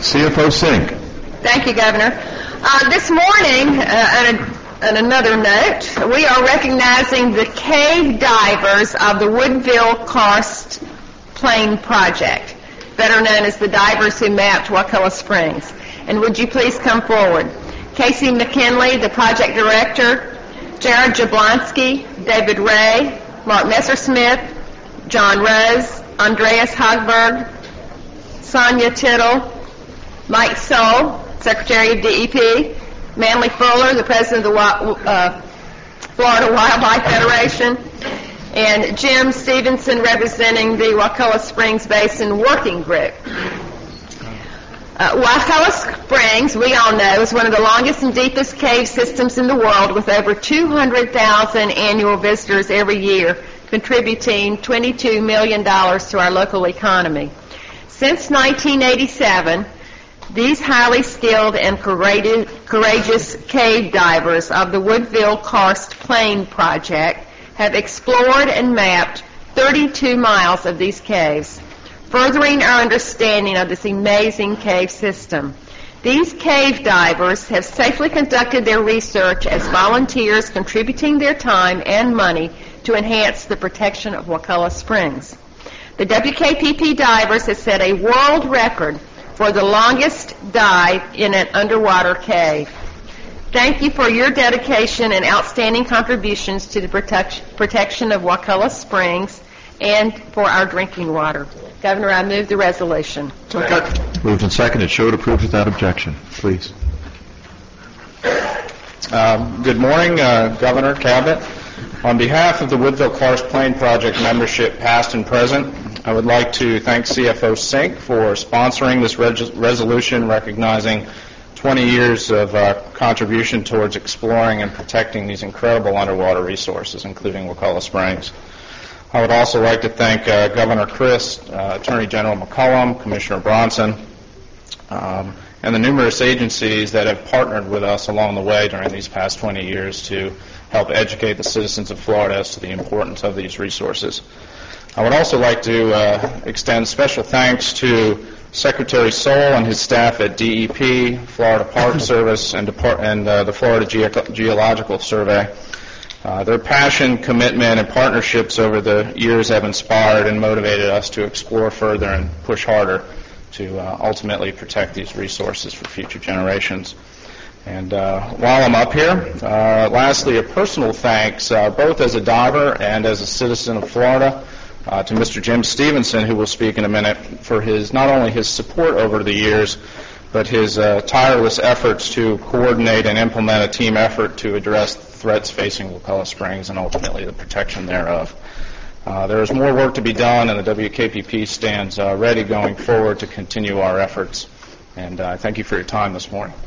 CFO Sink. Thank you, Governor. This morning, on another note, we are recognizing the cave divers of the Woodville Karst Plain Project, better known as the divers who mapped Wakulla Springs. And would you please come forward? Casey McKinley, the project director, Jared Jablonski, David Ray, Mark Messersmith, John Rose, Andreas Hogberg, Sonia Tittle, Mike Soule, Secretary of DEP, Manley Fuller, the President of the Florida Wildlife Federation, and Jim Stevenson, representing the Wakulla Springs Basin Working Group. Wakulla Springs, we all know, is one of the longest and deepest cave systems in the world, with over 200,000 annual visitors every year, contributing $22 million to our local economy. Since 1987, these highly skilled and courageous cave divers of the Woodville Karst Plain Project have explored and mapped 32 miles of these caves, furthering our understanding of this amazing cave system. These cave divers have safely conducted their research as volunteers, contributing their time and money to enhance the protection of Wakulla Springs. The WKPP divers have set a world record for the longest dive in an underwater cave. Thank you for your dedication and outstanding contributions to the protection of Wakulla Springs and for our drinking water. Governor, I move the resolution. Moved and seconded. Show it approved without objection. Please. Good morning, Governor, Cabinet. On behalf of the Woodville Karst Plain Project membership, past and present, I would like to thank CFO Sink for sponsoring this resolution recognizing 20 years of contribution towards exploring and protecting these incredible underwater resources, including Wakulla Springs. I would also like to thank Governor Christ, Attorney General McCollum, Commissioner Bronson, and the numerous agencies that have partnered with us along the way during these past 20 years to help educate the citizens of Florida as to the importance of these resources. I would also like to extend special thanks to Secretary Soule and his staff at DEP, Florida Park Service, and the Florida Geological Survey. Their passion, commitment, and partnerships over the years have inspired and motivated us to explore further and push harder to ultimately protect these resources for future generations. And while I'm up here, lastly, a personal thanks, both as a diver and as a citizen of Florida, to Mr. Jim Stevenson, who will speak in a minute, for not only his support over the years, but his tireless efforts to coordinate and implement a team effort to address threats facing Wakulla Springs and ultimately the protection thereof. There is more work to be done, and the WKPP stands ready going forward to continue our efforts. And I thank you for your time this morning.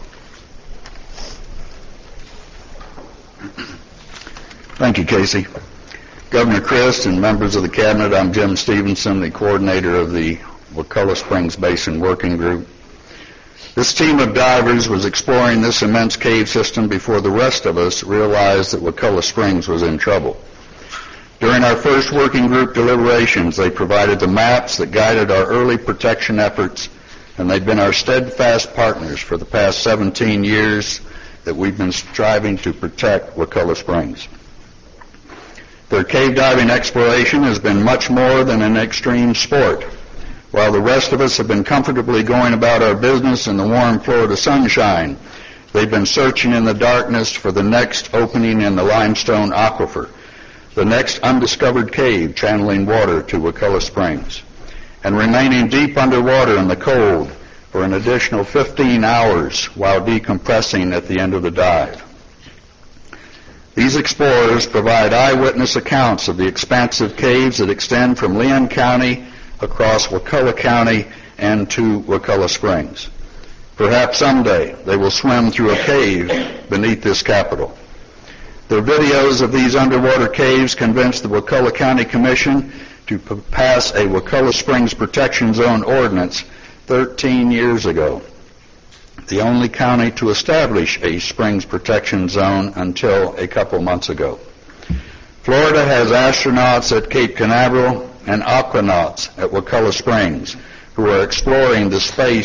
Thank you, Casey. Governor Christ and members of the Cabinet, I'm Jim Stevenson, the coordinator of the Wakulla Springs Basin Working Group. This team of divers was exploring this immense cave system before the rest of us realized that Wakulla Springs was in trouble. During our first working group deliberations, they provided the maps that guided our early protection efforts, and they've been our steadfast partners for the past 17 years that we've been striving to protect Wakulla Springs. Their cave diving exploration has been much more than an extreme sport. While the rest of us have been comfortably going about our business in the warm Florida sunshine, they've been searching in the darkness for the next opening in the limestone aquifer, the next undiscovered cave channeling water to Wakulla Springs, and remaining deep underwater in the cold for an additional 15 hours while decompressing at the end of the dive. These explorers provide eyewitness accounts of the expansive caves that extend from Leon County across Wakulla County and to Wakulla Springs. Perhaps someday they will swim through a cave beneath this capital. Their videos of these underwater caves convinced the Wakulla County Commission to pass a Wakulla Springs Protection Zone ordinance 13 years ago, the only county to establish a Springs Protection Zone until a couple months ago. Florida has astronauts at Cape Canaveral and aquanauts at Wakulla Springs who are exploring the space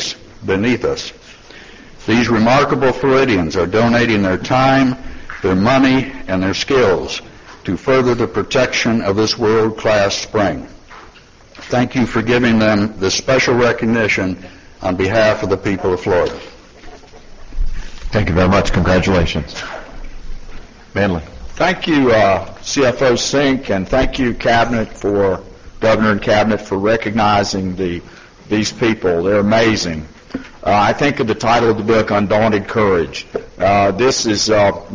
beneath us. These remarkable Floridians are donating their time, their money, and their skills to further the protection of this world-class spring. Thank you for giving them this special recognition on behalf of the people of Florida. Thank you very much. Congratulations. Manley. Thank you, CFO Sink, and thank you, Governor and Cabinet, for recognizing these people. They're amazing. I think of the title of the book, Undaunted Courage. This is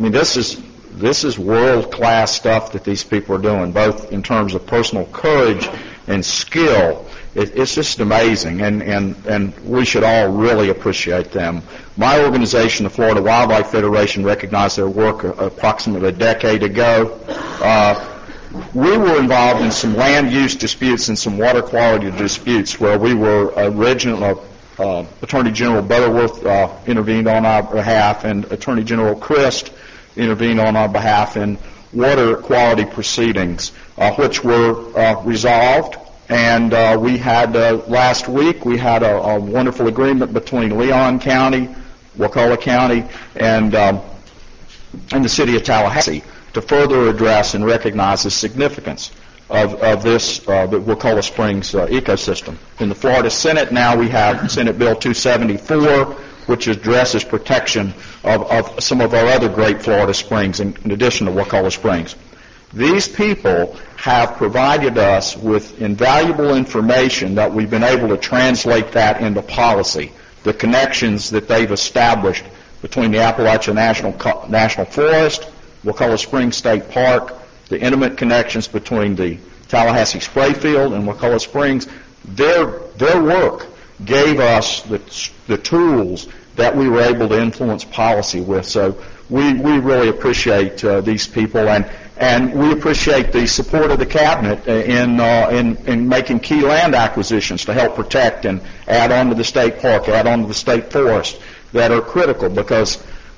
world-class stuff that these people are doing, both in terms of personal courage and skill. It's just amazing, and we should all really appreciate them. My organization, the Florida Wildlife Federation, recognized their work approximately a decade ago. We were involved in some land use disputes and some water quality disputes where we were original. Attorney General Butterworth intervened on our behalf, and Attorney General Crist intervened on our behalf in water quality proceedings, which were resolved. And we had last week we had a wonderful agreement between Leon County, Wakulla County, and the city of Tallahassee to further address and recognize the significance of this, the Wakulla Springs ecosystem. In the Florida Senate now we have Senate Bill 274, which addresses protection of some of our other great Florida springs in addition to Wakulla Springs. These people have provided us with invaluable information that we've been able to translate that into policy, the connections that they've established between the Appalachian National Forest, Wakulla Springs State Park, the intimate connections between the Tallahassee Spray Field and Wakulla Springs. Their work gave us the tools that we were able to influence policy with. So we really appreciate these people, and we appreciate the support of the Cabinet in making key land acquisitions to help protect and add on to the state park, add on to the state forest that are critical, because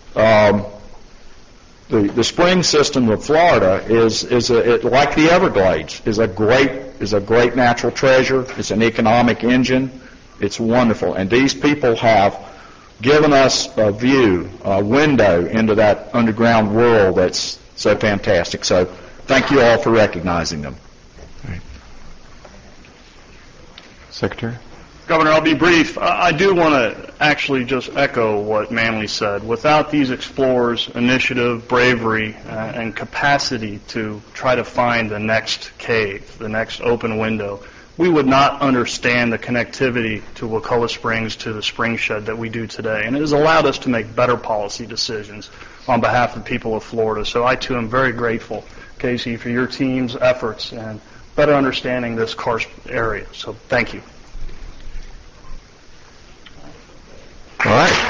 the spring system of Florida is like the Everglades, is a great natural treasure. It's an economic engine. It's wonderful, and these people have given us a view, a window into that underground world that's so fantastic. So thank you all for recognizing them. All right. Secretary? Governor, I'll be brief. I do want to actually just echo what Manley said. Without these explorers' initiative, bravery, and capacity to try to find the next cave, the next open window, we would not understand the connectivity to Wakulla Springs, to the spring shed that we do today. And it has allowed us to make better policy decisions on behalf of the people of Florida. So I, too, am very grateful, Casey, for your team's efforts and better understanding this karst area. So thank you. All right.